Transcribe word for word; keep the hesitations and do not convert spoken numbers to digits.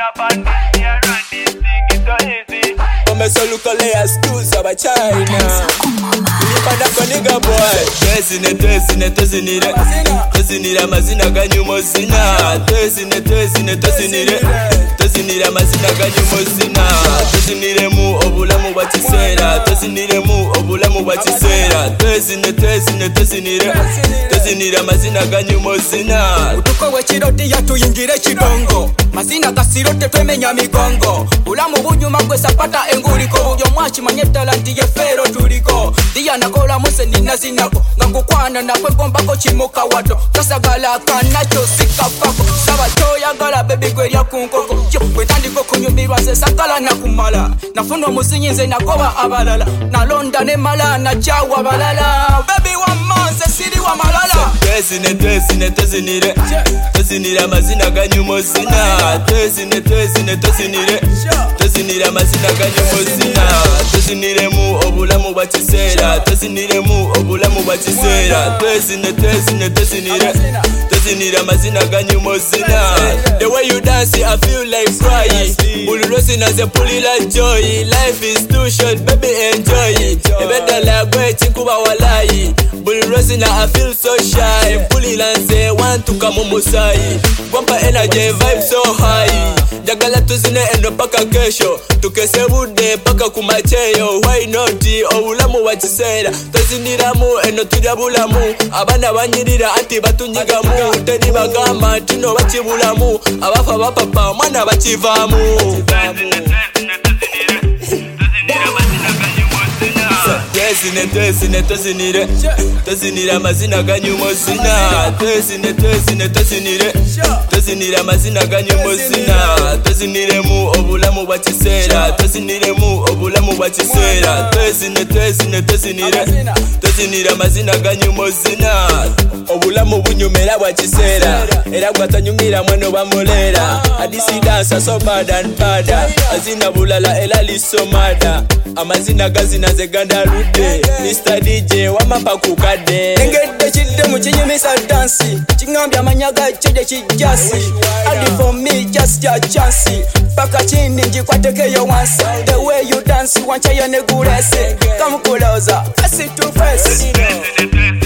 up on this here and this thing is so easy. Come so look all the schools of China. Lipa nigga boy. Tesine tesine tesinire. Tesinire mazina ganyumo zina. Tesine tesine tesinire. Tesinire mazina ganyumo zina. Tesinire mu obulamu bachisera. Tesinire mu obulamu bachisera. Tesine tesine tesinire. Tesinire mazina ganyumo zina. Utuko wechiroti yatuyingire kidongo. Mazina gasirote twemenya migongo. Ulamu bunyuma gwe sapata enguliko. Uyo mwachi manye talenti ye fero tuliko. Dia nakola muse nina zinako. Ngangukwana na kwegombako chimuka wato. Kasagala kanacho sikafako. Saba choya gala baby kweria kunkoko. Yo wetandiko kunyumirwa se sakala na kumala. Nafunwa musinyinze nakoba abalala. Na londa ne mala na chawa balala. Baby wa manze siri wa malala. Tesine tesine tesinire. Tesinire mazina ganyumo zina. Tesine tesine tesinire. Tesinire mazina ganyumo zina. Tesinire mu obulamu bachisera. Tesinire mu obulamu bachisera. Tesine tesine tesinire. Tesinire mazina ganyumo zina. The way you dance I feel like crying. Bulurosi na ze puli like joy. Life is too short baby enjoy it. Ebeda la gwe chikuba walai. Bulurosi na I feel so shy. Puli lance want to come musai. Wampa energy vibe so high. Jagala tuzine endo paka kesho. Tukese bude paka kumacheyo. Why not? Obulamu wachisera. Tesiniramu endo tujabulamu. Abana banyirira ati batunyigamu. Tedi bagama tino bachibulamu. Abafa bapapa mwana bachivamu. Tesine tesine tesinire. Tesinire mazina ganyumo zina. Tesine tesine tesinire. Tesinire mazina ganyumo zina. Tesinire mu obulamu bachisera. Tesinire mu obulamu bachisera. Tesine tesine tesinire. Tesinire mazina ganyumo zina. Obulamu bunyumera bachisera. Era gwatanyumira mweno bamolera. Adisi dansa so bad and bad. Azina bulala ela lisomada. Amazina gazina zeganda rude. Mister D J wamapa kukade. Engedde chidde mu chinyimisa dansi. Chingambya amanyaga chede chijasi. Adi for me just a chance. Paka chini njikwatekeyo once. The way you dance wancha yone gurese. Kamukuloza face to face.